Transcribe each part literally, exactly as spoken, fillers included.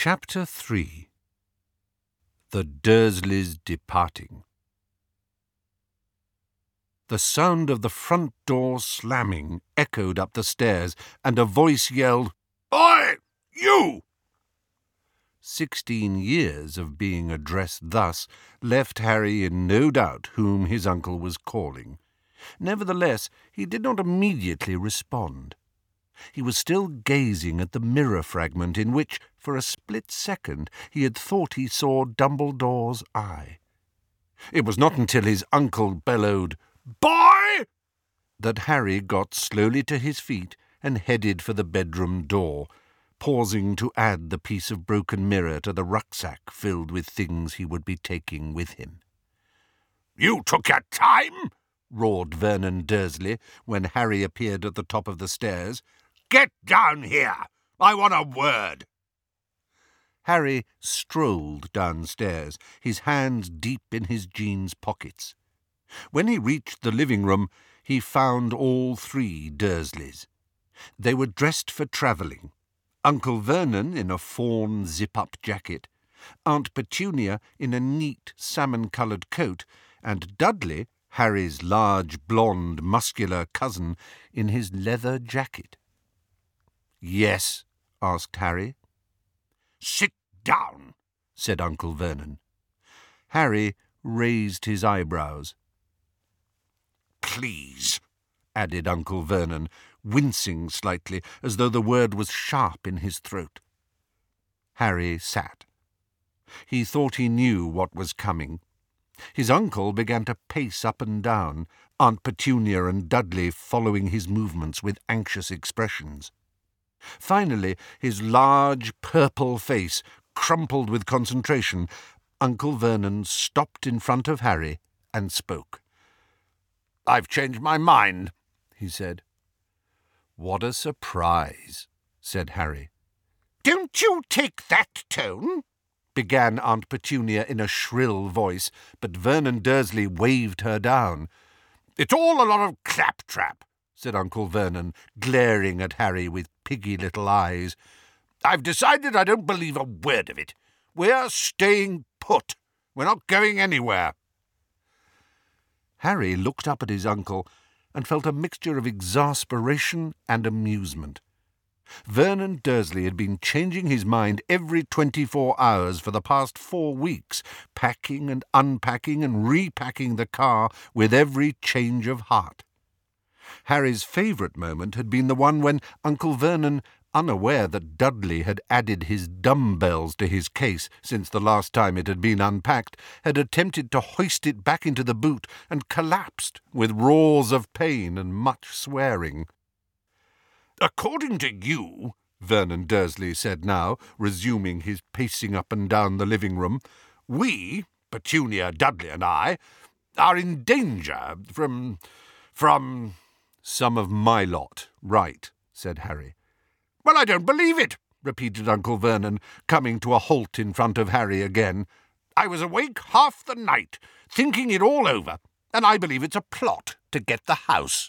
Chapter three. The Dursleys Departing. The sound of the front door slamming echoed up the stairs, and a voice yelled, "Oi, you!" Sixteen years of being addressed thus left Harry in no doubt whom his uncle was calling. Nevertheless, he did not immediately respond. He was still gazing at the mirror fragment in which, for a split second, he had thought he saw Dumbledore's eye. It was not until his uncle bellowed, "Boy!" that Harry got slowly to his feet and headed for the bedroom door, pausing to add the piece of broken mirror to the rucksack filled with things he would be taking with him. "You took your time!" roared Vernon Dursley when Harry appeared at the top of the stairs. "Get down here! I want a word!" Harry strolled downstairs, his hands deep in his jeans pockets. When he reached the living room, he found all three Dursleys. They were dressed for travelling. Uncle Vernon in a fawn zip-up jacket, Aunt Petunia in a neat salmon-coloured coat, and Dudley, Harry's large, blonde, muscular cousin, in his leather jacket. "Yes?" asked Harry. "Sit down," said Uncle Vernon. Harry raised his eyebrows. "Please," added Uncle Vernon, wincing slightly, as though the word was sharp in his throat. Harry sat. He thought he knew what was coming. His uncle began to pace up and down, Aunt Petunia and Dudley following his movements with anxious expressions. Finally, his large purple face crumpled with concentration. Uncle Vernon stopped in front of Harry and spoke. "I've changed my mind," he said. "What a surprise," said Harry. "Don't you take that tone," began Aunt Petunia in a shrill voice, but Vernon Dursley waved her down. "It's all a lot of claptrap," said Uncle Vernon, glaring at Harry with piggy little eyes. "I've decided I don't believe a word of it. We're staying put. We're not going anywhere." Harry looked up at his uncle and felt a mixture of exasperation and amusement. Vernon Dursley had been changing his mind every twenty-four hours for the past four weeks, packing and unpacking and repacking the car with every change of heart. Harry's favourite moment had been the one when Uncle Vernon, unaware that Dudley had added his dumbbells to his case since the last time it had been unpacked, had attempted to hoist it back into the boot and collapsed with roars of pain and much swearing. "According to you," Vernon Dursley said now, resuming his pacing up and down the living room, "we, Petunia, Dudley and I, are in danger from... from... some of my lot, right," said Harry. "Well, I don't believe it," repeated Uncle Vernon, coming to a halt in front of Harry again. "I was awake half the night, thinking it all over, and I believe it's a plot to get the house."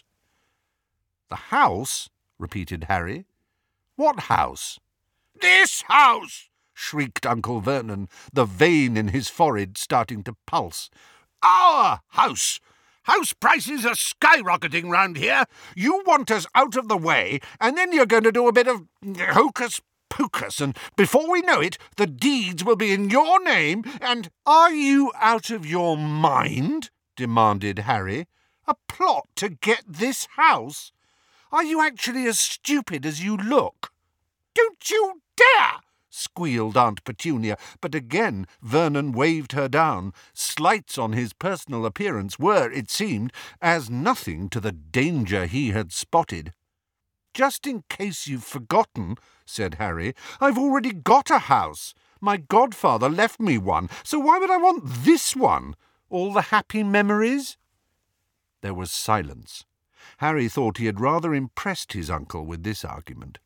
"The house?" repeated Harry. "What house?" "This house!" shrieked Uncle Vernon, the vein in his forehead starting to pulse. "Our house! House prices are skyrocketing round here. You want us out of the way, and then you're going to do a bit of hocus-pocus, and before we know it, the deeds will be in your name, and—" "Are you out of your mind?" demanded Harry. "A plot to get this house? Are you actually as stupid as you look?" "Don't you dare!" squealed Aunt Petunia, but again Vernon waved her down. Slights on his personal appearance were, it seemed, as nothing to the danger he had spotted. "Just in case you've forgotten," said Harry, "I've already got a house. My godfather left me one, so why would I want this one? All the happy memories?" There was silence. Harry thought he had rather impressed his uncle with this argument.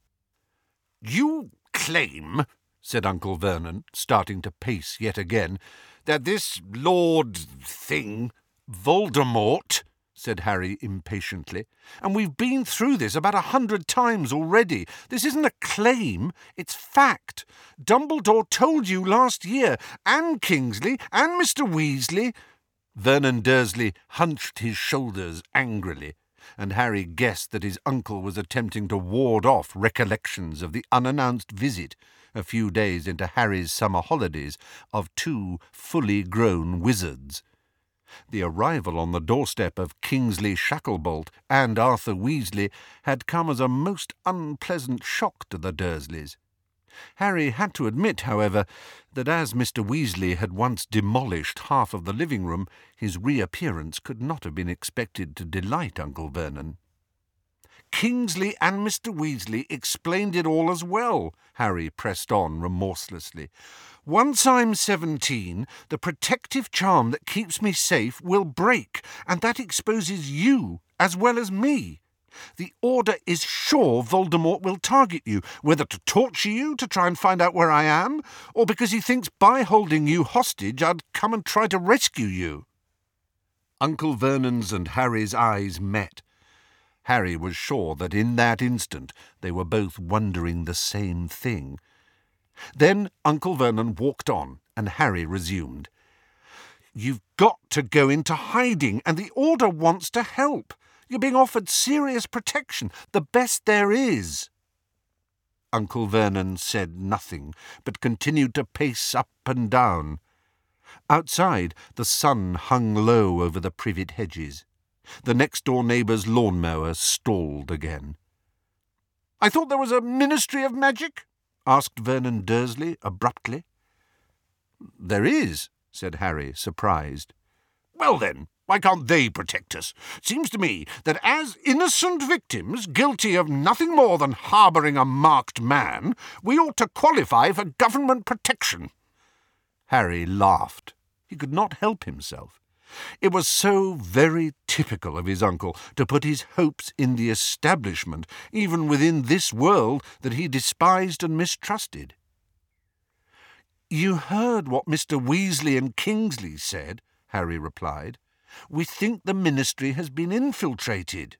"You claim," said Uncle Vernon, starting to pace yet again, "that this Lord thing—" "Voldemort," said Harry impatiently, "and we've been through this about a hundred times already. This isn't a claim, it's fact. Dumbledore told you last year, and Kingsley, and Mister Weasley—" Vernon Dursley hunched his shoulders angrily, and Harry guessed that his uncle was attempting to ward off recollections of the unannounced visit, a few days into Harry's summer holidays, of two fully grown wizards. The arrival on the doorstep of Kingsley Shacklebolt and Arthur Weasley had come as a most unpleasant shock to the Dursleys. Harry had to admit, however, that as Mister Weasley had once demolished half of the living room, his reappearance could not have been expected to delight Uncle Vernon. "Kingsley and Mister Weasley explained it all as well," Harry pressed on remorselessly. "Once I'm seventeen, the protective charm that keeps me safe will break, and that exposes you as well as me. The Order is sure Voldemort will target you, whether to torture you to try and find out where I am, or because he thinks by holding you hostage I'd come and try to rescue you." Uncle Vernon's and Harry's eyes met. Harry was sure that in that instant they were both wondering the same thing. Then Uncle Vernon walked on, and Harry resumed. "You've got to go into hiding, and the Order wants to help. You're being offered serious protection, the best there is." Uncle Vernon said nothing, but continued to pace up and down. Outside, the sun hung low over the privet hedges. The next-door neighbour's lawn-mower stalled again. "I thought there was a Ministry of Magic?" asked Vernon Dursley abruptly. "There is," said Harry, surprised. "Well then, why can't they protect us? It seems to me that as innocent victims, guilty of nothing more than harbouring a marked man, we ought to qualify for government protection." Harry laughed. He could not help himself. It was so very typical of his uncle to put his hopes in the establishment, even within this world that he despised and mistrusted. "You heard what Mister Weasley and Kingsley said," Harry replied. "We think the Ministry has been infiltrated."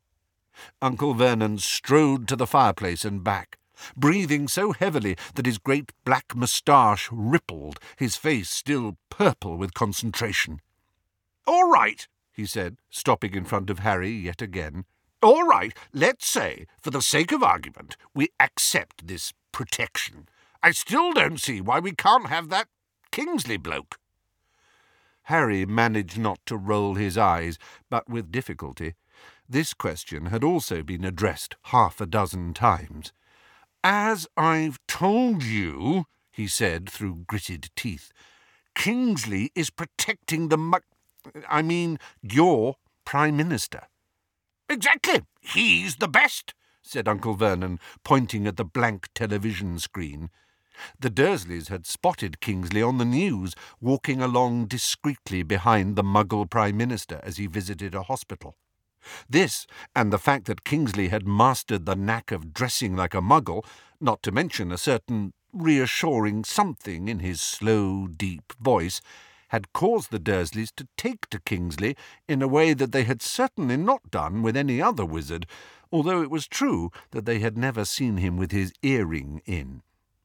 Uncle Vernon strode to the fireplace and back, breathing so heavily that his great black moustache rippled, his face still purple with concentration. "All right," he said, stopping in front of Harry yet again. "All right, let's say, for the sake of argument, we accept this protection. I still don't see why we can't have that Kingsley bloke." Harry managed not to roll his eyes, but with difficulty. This question had also been addressed half a dozen times. "As I've told you," he said through gritted teeth, "Kingsley is protecting the mu- I mean, your Prime Minister." "Exactly. He's the best," said Uncle Vernon, pointing at the blank television screen. The Dursleys had spotted Kingsley on the news, walking along discreetly behind the Muggle Prime Minister as he visited a hospital. This, and the fact that Kingsley had mastered the knack of dressing like a Muggle, not to mention a certain reassuring something in his slow, deep voice, had caused the Dursleys to take to Kingsley in a way that they had certainly not done with any other wizard, although it was true that they had never seen him with his earring in.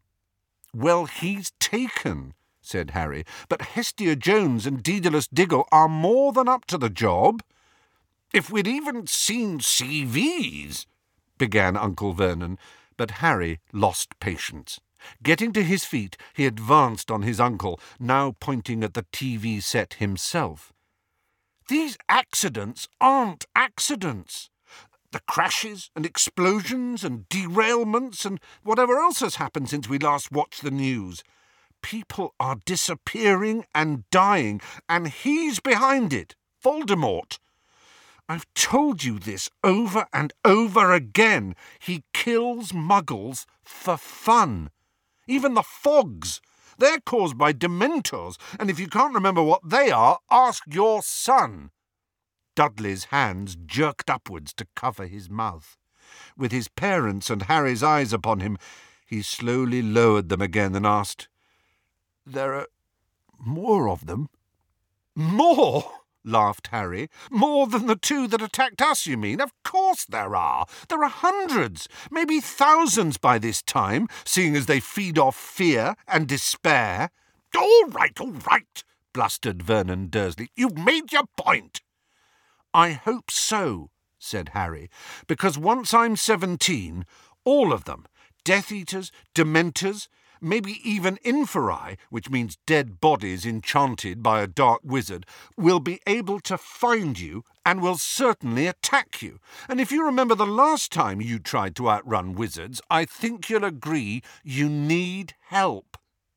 "Well, he's taken," said Harry, "but Hestia Jones and Daedalus Diggle are more than up to the job." "If we'd even seen C Vs," began Uncle Vernon, but Harry lost patience. Getting to his feet, he advanced on his uncle, now pointing at the T V set himself. "These accidents aren't accidents. The crashes and explosions and derailments and whatever else has happened since we last watched the news. People are disappearing and dying, and he's behind it, Voldemort. I've told you this over and over again. He kills Muggles for fun. Even the fogs. They're caused by Dementors, and if you can't remember what they are, ask your son." Dudley's hands jerked upwards to cover his mouth. With his parents' and Harry's eyes upon him, he slowly lowered them again and asked, "There are more of them?" "More?" laughed Harry. "More than the two that attacked us, you mean? Of course there are. There are hundreds, maybe thousands by this time, seeing as they feed off fear and despair." "All right, all right," blustered Vernon Dursley. "You've made your point." "I hope so," said Harry, "because once I'm seventeen, all of them, Death Eaters, Dementors, maybe even Inferi, which means dead bodies enchanted by a dark wizard, will be able to find you and will certainly attack you. And if you remember the last time you tried to outrun wizards, I think you'll agree you need help."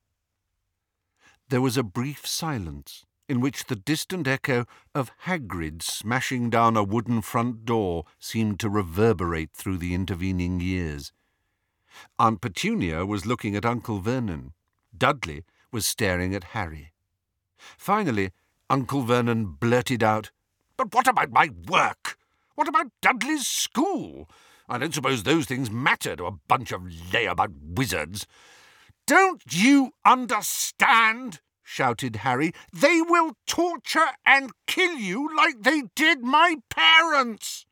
There was a brief silence, in which the distant echo of Hagrid smashing down a wooden front door seemed to reverberate through the intervening years. Aunt Petunia was looking at Uncle Vernon. Dudley was staring at Harry. Finally, Uncle Vernon blurted out, "But what about my work? What about Dudley's school? I don't suppose those things matter to a bunch of layabout wizards." "Don't you understand?" shouted Harry. "They will torture and kill you like they did my parents."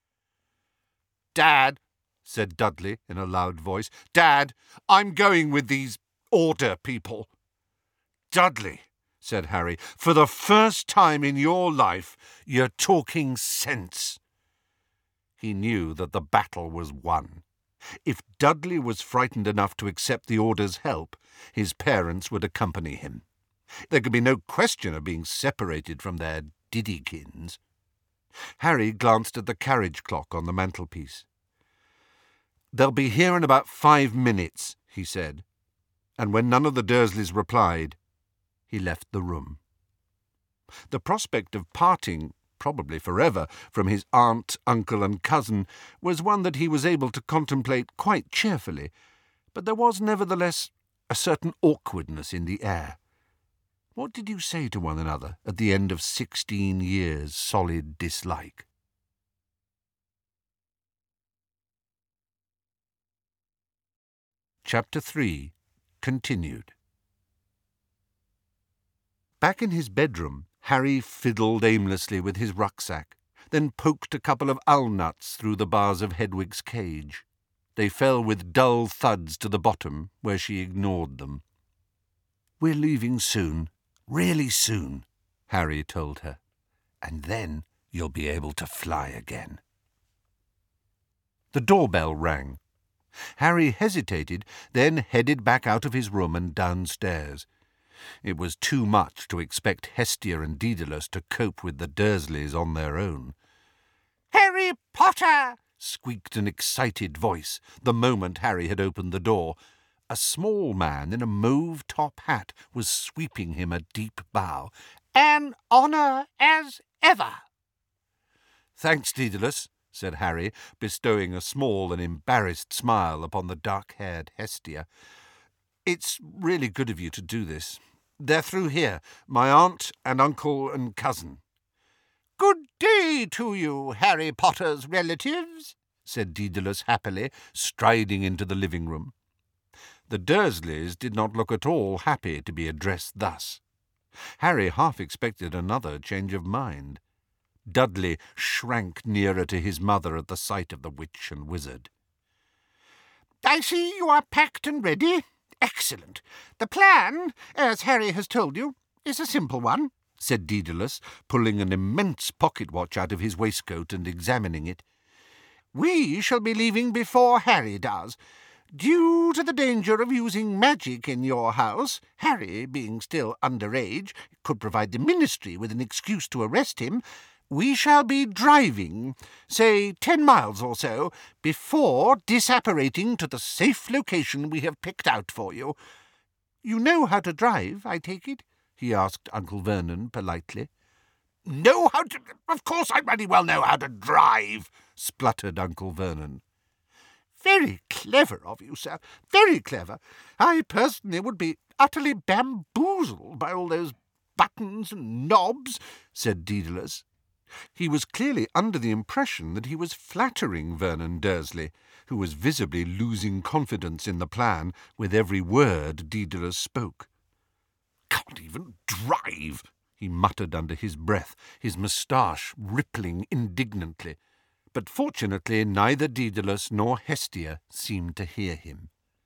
"Dad," said Dudley in a loud voice, "Dad, I'm going with these order people." "Dudley," said Harry, "for the first time in your life, you're talking sense." He knew that the battle was won. If Dudley was frightened enough to accept the Order's help, his parents would accompany him. There could be no question of being separated from their Diddykins. Harry glanced at the carriage clock on the mantelpiece. "They'll be here in about five minutes," he said, and when none of the Dursleys replied, he left the room. The prospect of parting, probably forever, from his aunt, uncle, and cousin was one that he was able to contemplate quite cheerfully, but there was nevertheless a certain awkwardness in the air. What did you say to one another at the end of sixteen years' solid dislike? Chapter three, continued. Back in his bedroom, Harry fiddled aimlessly with his rucksack, then poked a couple of owl-nuts through the bars of Hedwig's cage. They fell with dull thuds to the bottom, where she ignored them. "We're leaving soon, really soon," Harry told her, "and then you'll be able to fly again." The doorbell rang. Harry hesitated, then headed back out of his room and downstairs. It was too much to expect Hestia and Daedalus to cope with the Dursleys on their own. "Harry Potter!" squeaked an excited voice the moment Harry had opened the door. A small man in a mauve top hat was sweeping him a deep bow. "An honour as ever." "Thanks, Daedalus," said Harry, bestowing a small and embarrassed smile upon the dark-haired Hestia. "It's really good of you to do this. They're through here, my aunt and uncle and cousin." "Good day to you, Harry Potter's relatives," said Daedalus happily, striding into the living-room. The Dursleys did not look at all happy to be addressed thus. Harry half expected another change of mind. Dudley shrank nearer to his mother at the sight of the witch and wizard. "I see you are packed and ready. Excellent. The plan, as Harry has told you, is a simple one," said Daedalus, pulling an immense pocket-watch out of his waistcoat and examining it. "We shall be leaving before Harry does. Due to the danger of using magic in your house, Harry, being still underage, could provide the Ministry with an excuse to arrest him. We shall be driving, say ten miles or so, before disapparating to the safe location we have picked out for you. You know how to drive, I take it?" he asked Uncle Vernon politely. "Know how to? Of course I very well know how to drive," spluttered Uncle Vernon. "Very clever of you, sir, very clever. I personally would be utterly bamboozled by all those buttons and knobs," said Daedalus. He was clearly under the impression that he was flattering Vernon Dursley, who was visibly losing confidence in the plan with every word Daedalus spoke. "Can't even drive," he muttered under his breath, his moustache rippling indignantly. But fortunately neither Daedalus nor Hestia seemed to hear him.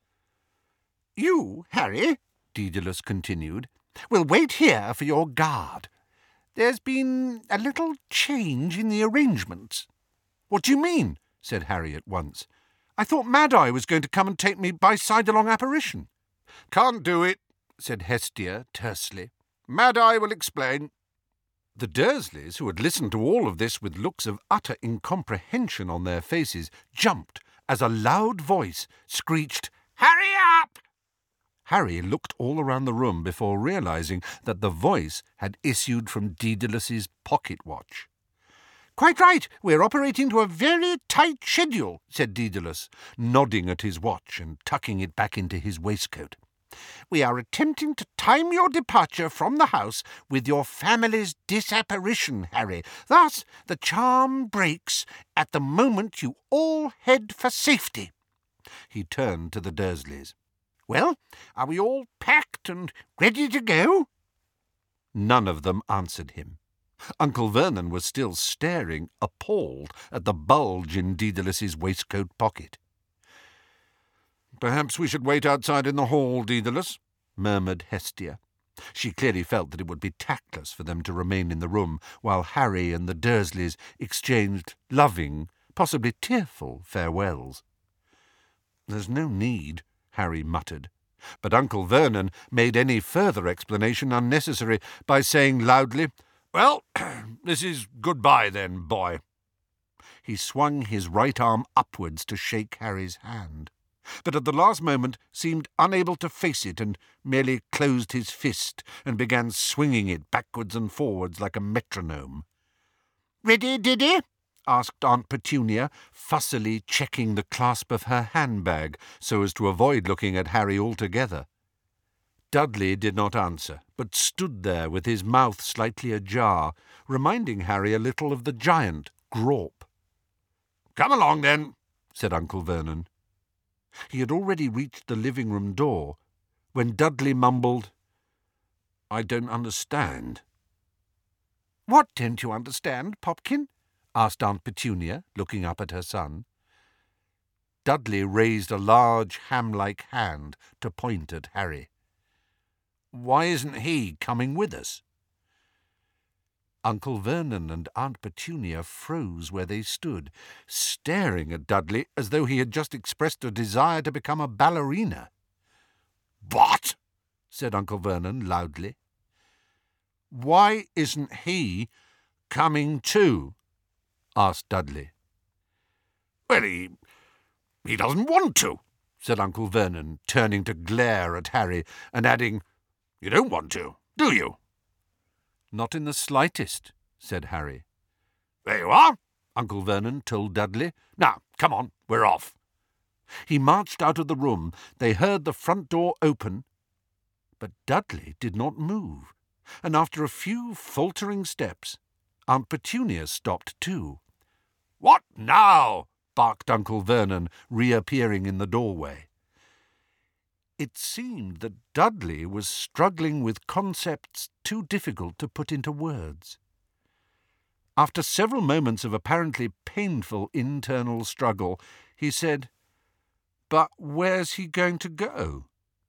"You, Harry," Daedalus continued, "will wait here for your guard. There's been a little change in the arrangements." "What do you mean?" said Harry at once. "I thought Mad-Eye was going to come and take me by sidelong apparition." "Can't do it," said Hestia tersely. "Mad-Eye will explain." The Dursleys, who had listened to all of this with looks of utter incomprehension on their faces, jumped as a loud voice screeched, "Hurry up!" Harry looked all around the room before realizing that the voice had issued from Daedalus's pocket watch. "Quite right. We're operating to a very tight schedule," said Daedalus, nodding at his watch and tucking it back into his waistcoat. "We are attempting to time your departure from the house with your family's disapparition, Harry. Thus, the charm breaks at the moment you all head for safety." He turned to the Dursleys. "Well, are we all packed and ready to go?" None of them answered him. Uncle Vernon was still staring, appalled, at the bulge in Daedalus's waistcoat pocket. "Perhaps we should wait outside in the hall, Daedalus," murmured Hestia. She clearly felt that it would be tactless for them to remain in the room while Harry and the Dursleys exchanged loving, possibly tearful, farewells. "There's no need," Harry muttered. But Uncle Vernon made any further explanation unnecessary by saying loudly, "Well, this is goodbye then, boy." He swung his right arm upwards to shake Harry's hand, but at the last moment seemed unable to face it and merely closed his fist and began swinging it backwards and forwards like a metronome. "Ready, Diddy?" asked Aunt Petunia, fussily checking the clasp of her handbag so as to avoid looking at Harry altogether. Dudley did not answer, but stood there with his mouth slightly ajar, reminding Harry a little of the giant Grawp. "Come along, then," said Uncle Vernon. He had already reached the living-room door when Dudley mumbled, "I don't understand." "What don't you understand, Popkin?" asked Aunt Petunia, looking up at her son. Dudley raised a large ham-like hand to point at Harry. "Why isn't he coming with us?" Uncle Vernon and Aunt Petunia froze where they stood, staring at Dudley as though he had just expressed a desire to become a ballerina. "What?" said Uncle Vernon loudly. "Why isn't he coming too?" asked Dudley. "Well, he, he doesn't want to," said Uncle Vernon, turning to glare at Harry and adding, "You don't want to, do you?" "Not in the slightest," said Harry. "There you are," Uncle Vernon told Dudley. "Now, come on, we're off." He marched out of the room. They heard the front door open, but Dudley did not move, and after a few faltering steps, Aunt Petunia stopped too. "What now?" barked Uncle Vernon, reappearing in the doorway. It seemed that Dudley was struggling with concepts too difficult to put into words. After several moments of apparently painful internal struggle, he said, "But where's he going to go?"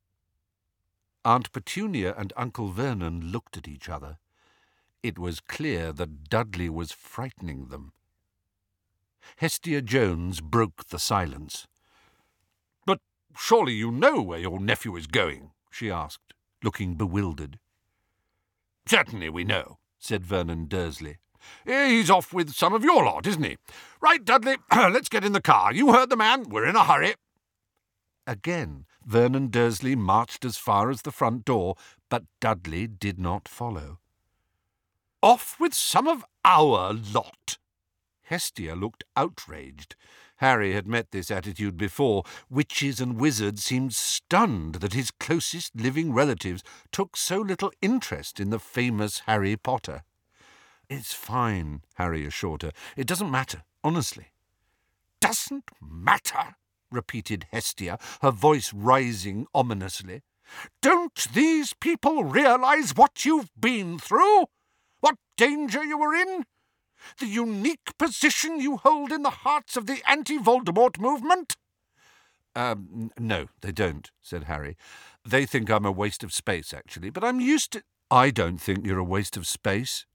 Aunt Petunia and Uncle Vernon looked at each other. It was clear that Dudley was frightening them. Hestia Jones broke the silence. "But surely you know where your nephew is going?" she asked, looking bewildered. "Certainly we know," said Vernon Dursley. "He's off with some of your lot, isn't he? Right, Dudley, let's get in the car. You heard the man. We're in a hurry." Again, Vernon Dursley marched as far as the front door, but Dudley did not follow. "Off with some of our lot?" Hestia looked outraged. Harry had met this attitude before. Witches and wizards seemed stunned that his closest living relatives took so little interest in the famous Harry Potter. "It's fine," Harry assured her. "It doesn't matter, honestly." "Doesn't matter?" repeated Hestia, her voice rising ominously. "Don't these people realize what you've been through? danger you were in? The unique position you hold in the hearts of the anti-Voldemort movement?" Um, no, they don't, said Harry. They think I'm a waste of space, actually, but I'm used to... I don't think you're a waste of space.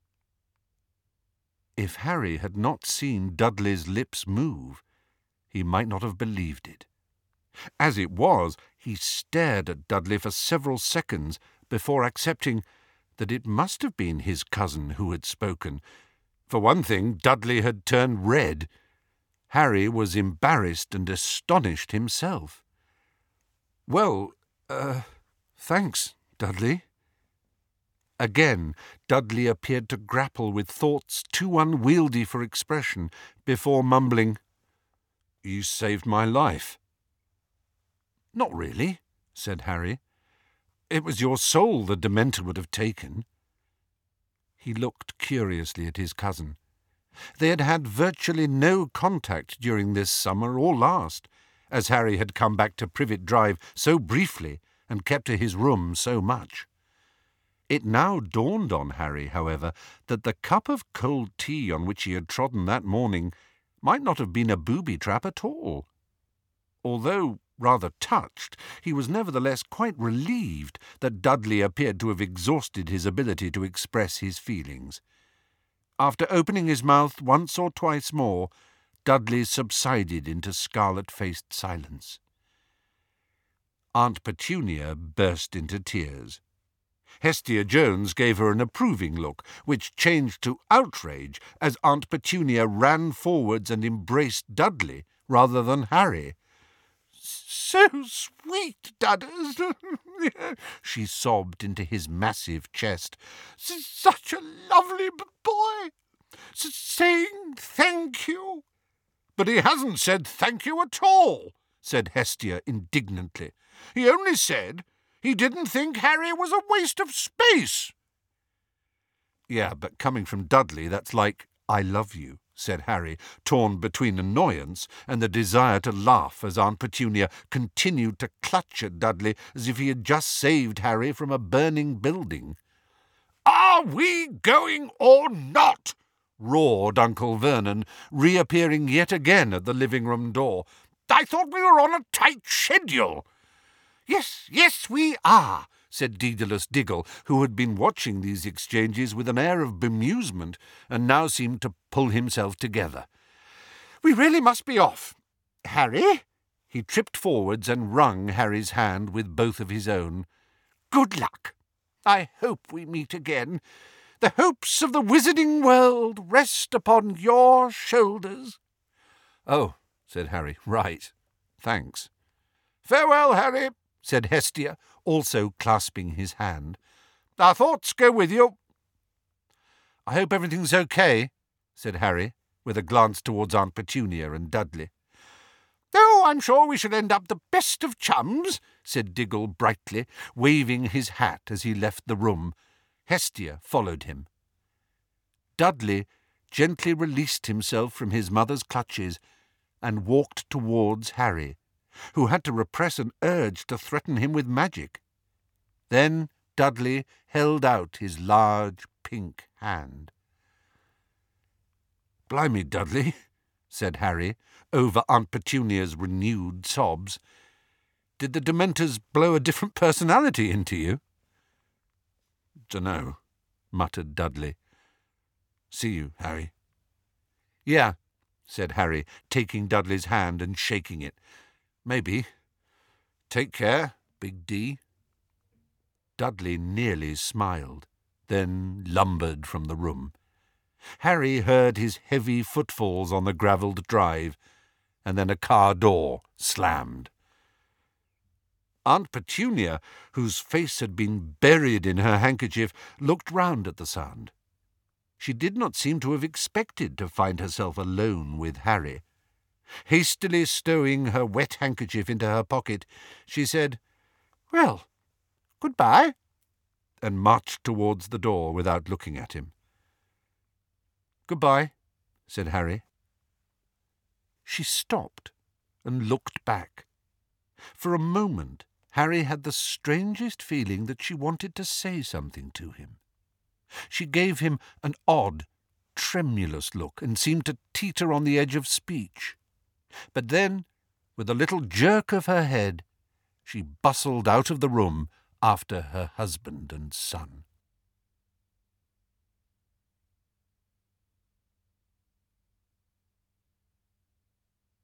If Harry had not seen Dudley's lips move, he might not have believed it. As it was, he stared at Dudley for several seconds before accepting that it must have been his cousin who had spoken. For one thing, Dudley had turned red. Harry was embarrassed and astonished himself. "Well, uh, thanks, Dudley." Again, Dudley appeared to grapple with thoughts too unwieldy for expression before mumbling, "You saved my life." "Not really," said Harry. "It was your soul the Dementor would have taken." He looked curiously at his cousin. They had had virtually no contact during this summer or last, as Harry had come back to Privet Drive so briefly and kept to his room so much. It now dawned on Harry, however, that the cup of cold tea on which he had trodden that morning might not have been a booby trap at all. Although rather touched, he was nevertheless quite relieved that Dudley appeared to have exhausted his ability to express his feelings. After opening his mouth once or twice more, Dudley subsided into scarlet-faced silence. Aunt Petunia burst into tears. Hestia Jones gave her an approving look, which changed to outrage as Aunt Petunia ran forwards and embraced Dudley rather than Harry. "So sweet, Dudders," she sobbed into his massive chest. "Such a lovely b- boy, S- saying thank you." "But he hasn't said thank you at all," said Hestia indignantly. "He only said he didn't think Harry was a waste of space." "Yeah, but coming from Dudley, that's like, 'I love you,'" said Harry, torn between annoyance and the desire to laugh as Aunt Petunia continued to clutch at Dudley as if he had just saved Harry from a burning building. "Are we going or not?" roared Uncle Vernon, reappearing yet again at the living-room door. "I thought we were on a tight schedule." "Yes, yes, we are," said Daedalus Diggle, who had been watching these exchanges with an air of bemusement and now seemed to pull himself together. "We really must be off. Harry?" He tripped forwards and wrung Harry's hand with both of his own. "Good luck. I hope we meet again. The hopes of the wizarding world rest upon your shoulders." "Oh," said Harry, "right. Thanks." "Farewell, Harry," said Hestia, also clasping his hand. "Our thoughts go with you." "I hope everything's okay," said Harry, with a glance towards Aunt Petunia and Dudley. "Oh, I'm sure we shall end up the best of chums," said Diggle brightly, waving his hat as he left the room. Hestia followed him. Dudley gently released himself from his mother's clutches and walked towards Harry, who had to repress an urge to threaten him with magic. Then Dudley held out his large pink hand. "Blimey, Dudley," said Harry, over Aunt Petunia's renewed sobs. "Did the Dementors blow a different personality into you?" "Dunno," muttered Dudley. "See you, Harry." "Yeah," said Harry, taking Dudley's hand and shaking it. "Maybe. Take care, Big D." Dudley nearly smiled, then lumbered from the room. Harry heard his heavy footfalls on the gravelled drive, and then a car door slammed. Aunt Petunia, whose face had been buried in her handkerchief, looked round at the sound. She did not seem to have expected to find herself alone with Harry. Hastily stowing her wet handkerchief into her pocket, she said, "Well, good-bye," and marched towards the door without looking at him. "Good-bye," said Harry. She stopped and looked back. For a moment, Harry had the strangest feeling that she wanted to say something to him. She gave him an odd, tremulous look and seemed to teeter on the edge of speech. But then, with a little jerk of her head, she bustled out of the room after her husband and son.